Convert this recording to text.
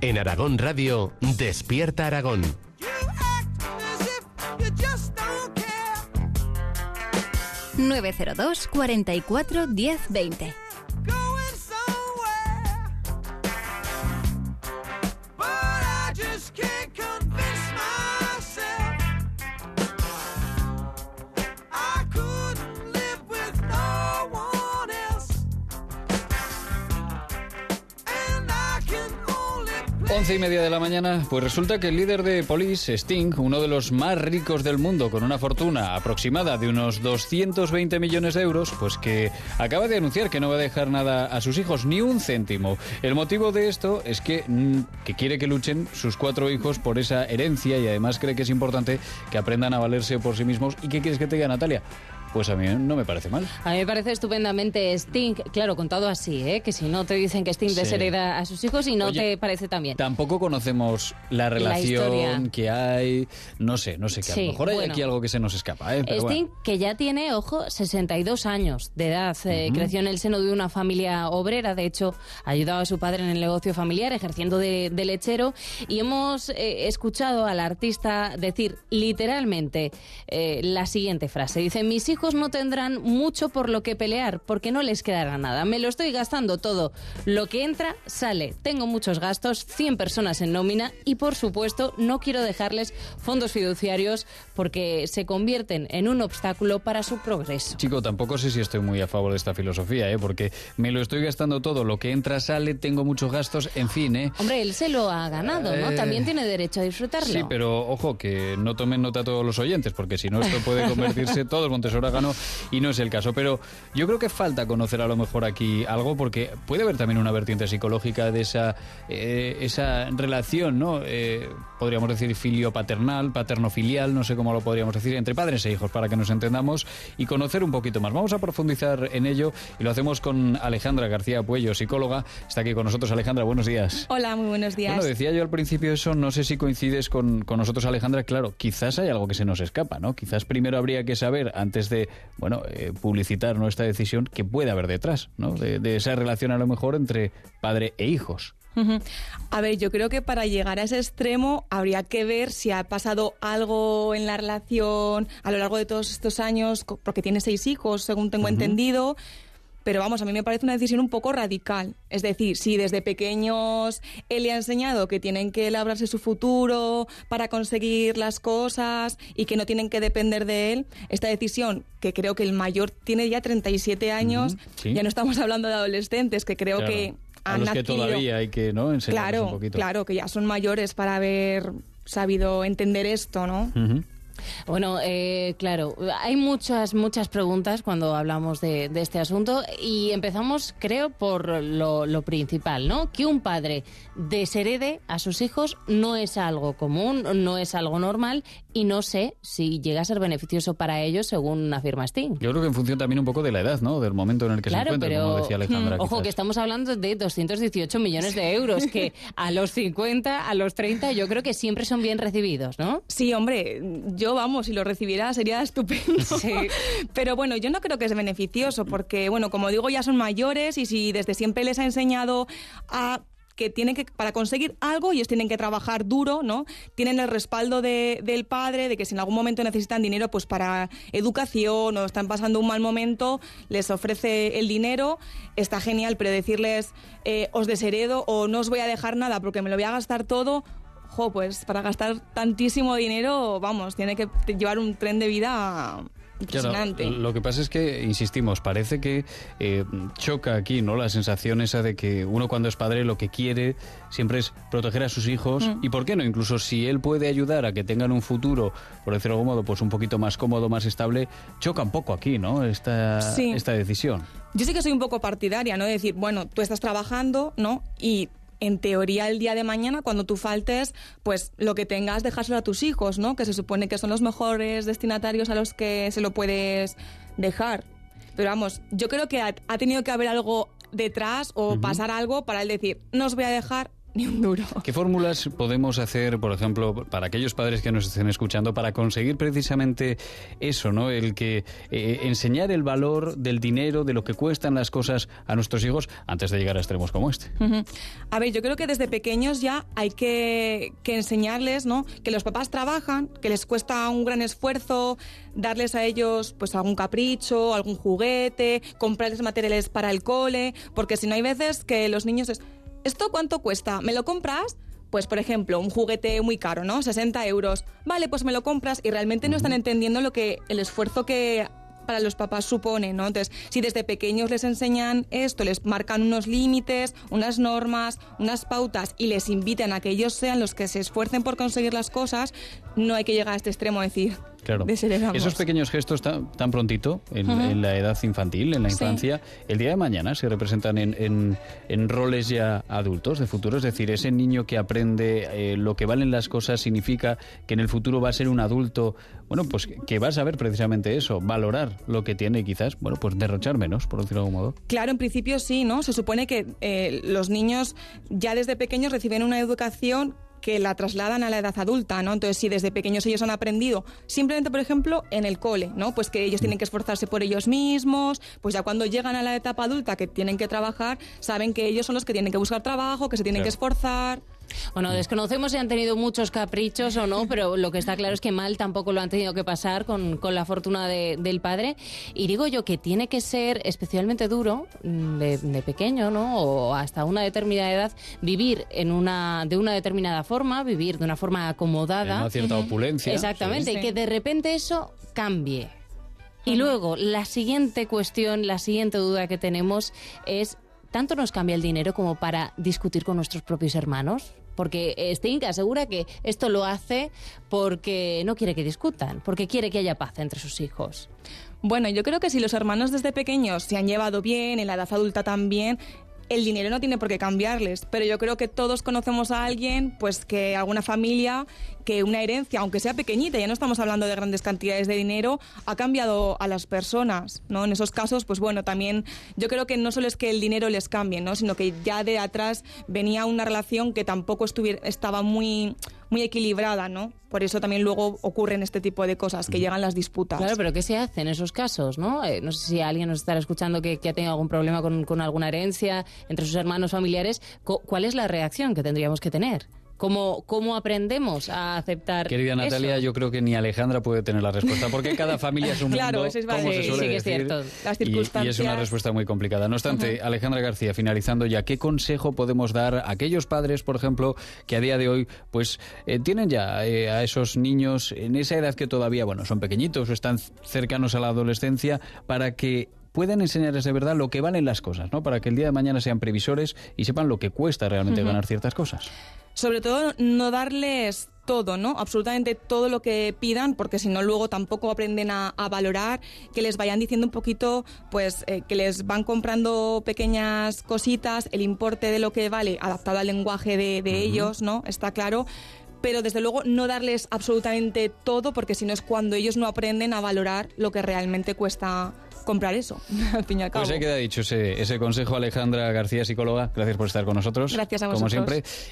En Aragón Radio, Despierta Aragón. 902 44 10 20. Once y media de la mañana, pues resulta que el líder de Police, Sting, uno de los más ricos del mundo, con una fortuna aproximada de unos 220 millones de euros, pues que acaba de anunciar que no va a dejar nada a sus hijos, ni un céntimo. El motivo de esto es que quiere que luchen sus 4 hijos por esa herencia y además cree que es importante que aprendan a valerse por sí mismos. ¿Y qué quieres que te diga, Natalia? Pues a mí no me parece mal. A mí me parece estupendamente Sting, claro, contado así, que si no te dicen que Sting deshereda a sus hijos y no te parece tan bien. Tampoco conocemos la relación que hay, no sé, que a lo mejor hay aquí algo que se nos escapa. Pero Sting, que ya tiene, ojo, 62 años de edad, creció en el seno de una familia obrera, de hecho, ayudaba a su padre en el negocio familiar, ejerciendo de lechero, y hemos escuchado al artista decir literalmente la siguiente frase, dice: mis hijos no tendrán mucho por lo que pelear, porque no les quedará nada. Me lo estoy gastando todo. Lo que entra, sale. Tengo muchos gastos, 100 personas en nómina y, por supuesto, no quiero dejarles fondos fiduciarios porque se convierten en un obstáculo para su progreso. Chico, tampoco sé si estoy muy a favor de esta filosofía, porque me lo estoy gastando todo. Lo que entra, sale. Tengo muchos gastos. En fin, Hombre, él se lo ha ganado, ¿no? También tiene derecho a disfrutarlo. Sí, pero ojo, que no tomen nota todos los oyentes, porque si no esto puede convertirse todo el Montesora ganó y no es el caso. Pero yo creo que falta conocer a lo mejor aquí algo, porque puede haber también una vertiente psicológica de esa relación, ¿no? Podríamos decir filio-paternal, paterno-filial, no sé cómo lo podríamos decir, entre padres e hijos, para que nos entendamos y conocer un poquito más. Vamos a profundizar en ello y lo hacemos con Alejandra García Puello, psicóloga. Está aquí con nosotros. Alejandra, buenos días. Hola, muy buenos días. Bueno, decía yo al principio eso, no sé si coincides con nosotros, Alejandra. Claro, quizás hay algo que se nos escapa, ¿no? Quizás primero habría que saber, antes de publicitar nuestra decisión, qué puede haber detrás, ¿no? De esa relación a lo mejor entre padre e hijos. A ver, yo creo que para llegar a ese extremo habría que ver si ha pasado algo en la relación a lo largo de todos estos años, porque tiene 6 hijos, según tengo entendido. Pero vamos, a mí me parece una decisión un poco radical. Es decir, si desde pequeños él le ha enseñado que tienen que labrarse su futuro para conseguir las cosas y que no tienen que depender de él, esta decisión, que creo que el mayor tiene ya 37 años, sí. Ya no estamos hablando de adolescentes, que creo que a han los que adquirido... todavía hay que enseñarles un poquito. Claro, que ya son mayores para haber sabido entender esto, ¿no? Bueno, claro, hay muchas preguntas cuando hablamos de este asunto y empezamos, creo, por lo principal, ¿no? Que un padre desherede a sus hijos no es algo común, no es algo normal y no sé si llega a ser beneficioso para ellos, según afirma Sting. Yo creo que en función también un poco de la edad, ¿no? Del momento en el que se encuentra, pero, como decía Alejandra. Ojo, que estamos hablando de 218 millones de euros, que a los 50, a los 30, yo creo que siempre son bien recibidos, ¿no? Sí, hombre, yo, vamos, si lo recibiera sería estupendo. Sí. Pero bueno, yo no creo que es beneficioso, porque, bueno, como digo, ya son mayores y si desde siempre les ha enseñado a... que tienen que, para conseguir algo, ellos tienen que trabajar duro, ¿no? Tienen el respaldo del padre, de que si en algún momento necesitan dinero, pues para educación o están pasando un mal momento, les ofrece el dinero, está genial, pero decirles os desheredo o no os voy a dejar nada porque me lo voy a gastar todo, pues para gastar tantísimo dinero, vamos, tiene que llevar un tren de vida... impresionante. Claro, lo que pasa es que, insistimos, parece que choca aquí, ¿no? La sensación esa de que uno cuando es padre lo que quiere siempre es proteger a sus hijos y ¿por qué no? Incluso si él puede ayudar a que tengan un futuro, por decirlo de algún modo, pues un poquito más cómodo, más estable, choca un poco aquí, ¿no? Esta decisión. Yo sí que soy un poco partidaria, ¿no? De decir, bueno, tú estás trabajando, ¿no? Y en teoría el día de mañana, cuando tú faltes, pues lo que tengas, dejárselo a tus hijos, ¿no? Que se supone que son los mejores destinatarios a los que se lo puedes dejar. Pero vamos, yo creo que ha tenido que haber algo detrás o pasar algo para él decir, no os voy a dejar ni un duro. ¿Qué fórmulas podemos hacer, por ejemplo, para aquellos padres que nos estén escuchando, para conseguir precisamente eso, ¿no? El que enseñar el valor del dinero, de lo que cuestan las cosas a nuestros hijos antes de llegar a extremos como este? A ver, yo creo que desde pequeños ya hay que enseñarles, ¿no? Que los papás trabajan, que les cuesta un gran esfuerzo darles a ellos pues algún capricho, algún juguete, comprarles materiales para el cole, porque si no hay veces que los niños ¿esto cuánto cuesta? ¿Me lo compras? Pues, por ejemplo, un juguete muy caro, ¿no? 60 euros. Vale, pues me lo compras y realmente no están entendiendo el esfuerzo que para los papás supone, ¿no? Entonces, si desde pequeños les enseñan esto, les marcan unos límites, unas normas, unas pautas y les invitan a que ellos sean los que se esfuercen por conseguir las cosas, no hay que llegar a este extremo de decir... Claro. Esos pequeños gestos tan prontito, en la edad infantil, en la infancia, el día de mañana se representan en roles ya adultos de futuro. Es decir, ese niño que aprende lo que valen las cosas significa que en el futuro va a ser un adulto, bueno, pues que va a saber precisamente eso, valorar lo que tiene y quizás, bueno, pues derrochar menos, por decirlo de algún modo. Claro, en principio sí, ¿no? Se supone que los niños ya desde pequeños reciben una educación que la trasladan a la edad adulta, ¿no? Entonces, si desde pequeños ellos han aprendido, simplemente, por ejemplo, en el cole, ¿no? Pues que ellos tienen que esforzarse por ellos mismos, pues ya cuando llegan a la etapa adulta que tienen que trabajar, saben que ellos son los que tienen que buscar trabajo, que se tienen que esforzar. Bueno, desconocemos si han tenido muchos caprichos o no, pero lo que está claro es que mal tampoco lo han tenido que pasar con la fortuna del padre. Y digo yo que tiene que ser especialmente duro de pequeño, ¿no? O hasta una determinada edad, vivir de una determinada forma, vivir de una forma acomodada. En una cierta opulencia. Exactamente, y que de repente eso cambie. Y luego, la siguiente cuestión, la siguiente duda que tenemos es... ¿Tanto nos cambia el dinero como para discutir con nuestros propios hermanos? Porque Stinka asegura que esto lo hace porque no quiere que discutan, porque quiere que haya paz entre sus hijos. Bueno, yo creo que si los hermanos desde pequeños se han llevado bien, en la edad adulta también, el dinero no tiene por qué cambiarles. Pero yo creo que todos conocemos a alguien, pues que alguna familia, que una herencia, aunque sea pequeñita, ya no estamos hablando de grandes cantidades de dinero, ha cambiado a las personas, ¿no? En esos casos, pues bueno, también yo creo que no solo es que el dinero les cambie, ¿no? Sino que ya de atrás venía una relación que tampoco estaba muy equilibrada, ¿no? Por eso también luego ocurren este tipo de cosas, que llegan las disputas. Claro, pero ¿qué se hace en esos casos, no? No sé si alguien nos estará escuchando que ha tenido algún problema con alguna herencia entre sus hermanos familiares. ¿Cuál es la reacción que tendríamos que tener? ¿Cómo aprendemos a aceptar Querida Natalia, eso? yo creo que ni Alejandra puede tener la respuesta, porque cada familia es un claro, mundo, eso es como se suele sí, que decir, es cierto. Las circunstancias... y es una respuesta muy complicada. No obstante, Alejandra García, finalizando ya, ¿qué consejo podemos dar a aquellos padres, por ejemplo, que a día de hoy pues tienen ya a esos niños en esa edad que todavía, bueno, son pequeñitos o están cercanos a la adolescencia, para que puedan enseñarles de verdad lo que valen las cosas, ¿no? Para que el día de mañana sean previsores y sepan lo que cuesta realmente ganar ciertas cosas? Sobre todo, no darles todo, ¿no? Absolutamente todo lo que pidan, porque si no luego tampoco aprenden a valorar, que les vayan diciendo un poquito, pues que les van comprando pequeñas cositas, el importe de lo que vale, adaptado al lenguaje de ellos, ¿no? Está claro. Pero desde luego no darles absolutamente todo, porque si no es cuando ellos no aprenden a valorar lo que realmente cuesta comprar eso, al fin y al cabo. Pues ahí queda dicho ese consejo. Alejandra García, psicóloga, gracias por estar con nosotros. Gracias a como vosotros. siempre.